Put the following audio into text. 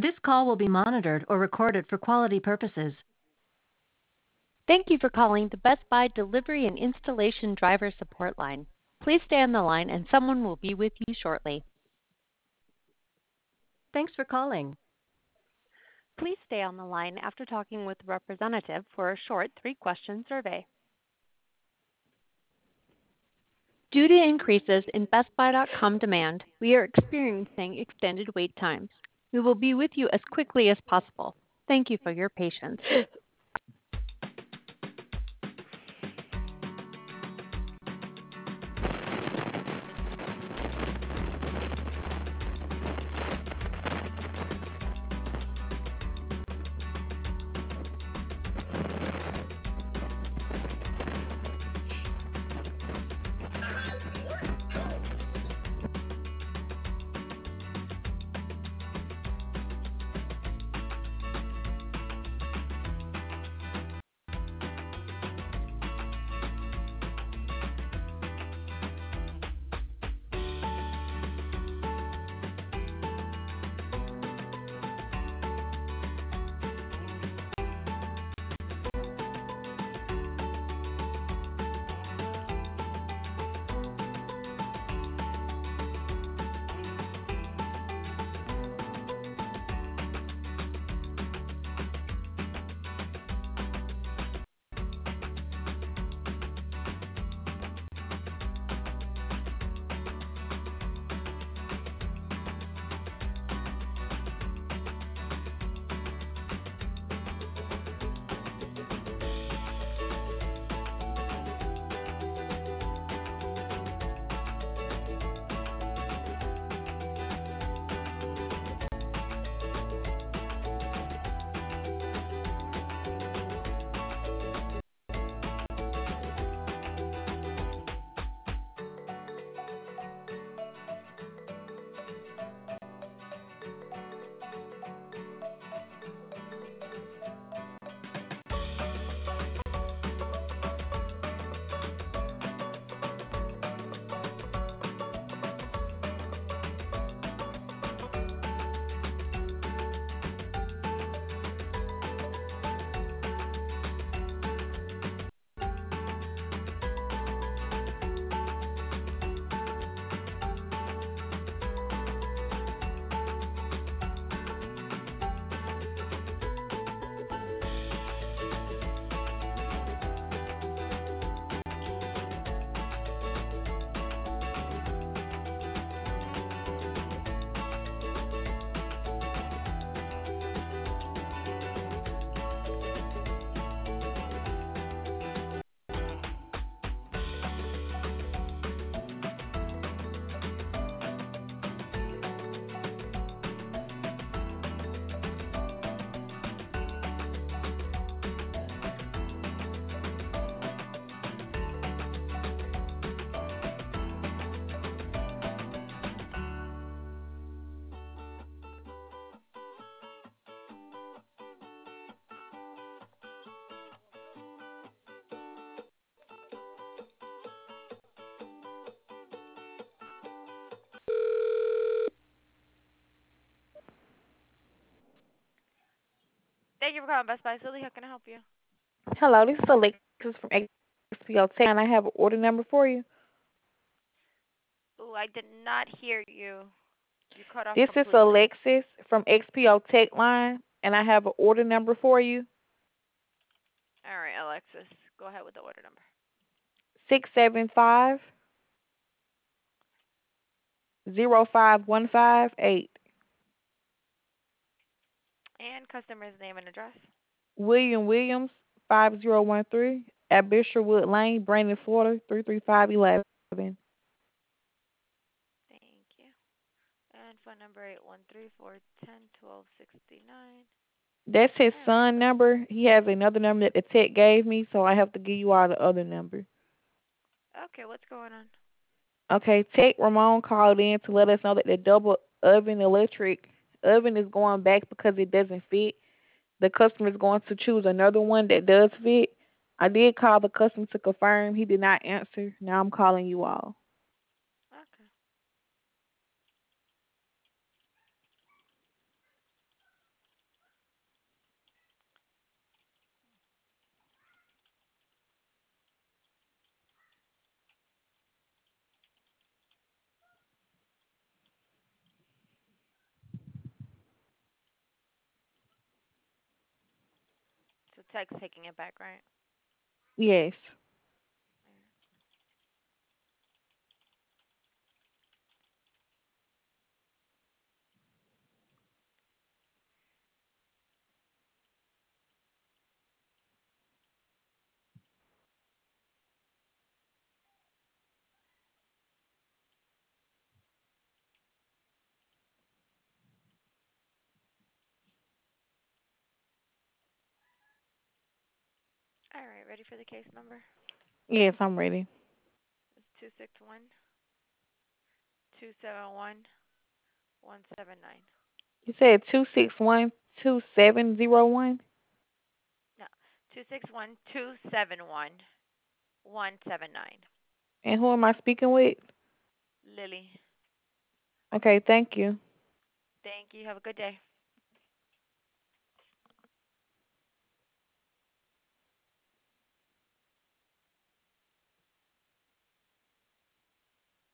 This call will be monitored or recorded for quality purposes. Thank you for calling the Best Buy Delivery and Installation Driver Support Line. Please stay on the line and someone will be with you shortly. Thanks for calling. Please stay on the line after talking with a representative for a short 3-question survey. Due to increases in BestBuy.com demand, we are experiencing extended wait times. We will be with you as quickly as possible. Thank you for your patience. Thank you for calling Best Buy. Silly, how can I help you? Hello, this is Alexis from XPO Tech, and I have an order number for you. Ooh, I did not hear you. You cut off This is completely. Alexis from XPO Tech Line, and I have an order number for you. All right, Alexis, go ahead with the order number. 675-05158. And customer's name and address. William Williams, 5013, at Bishopwood Lane, Brandon, Florida, 33511. Thank you. And phone number 813-410-1269. That's his son number. He has another number that the tech gave me, so I have to give you all the other number. Okay, what's going on? Okay, Tech Ramon called in to let us know that the double oven electric oven is going back because it doesn't fit. The customer is going to choose another one that does fit. I did call the customer to confirm. He did not answer. Now I'm calling you all. Okay. text taking it back, right? Yes. All right, ready for the case number? Yes, I'm ready. It's 261-271-179. You said 261-2701? No, 261-271-179. And who am I speaking with? Lily, Okay, thank you. thank you. Have a good day.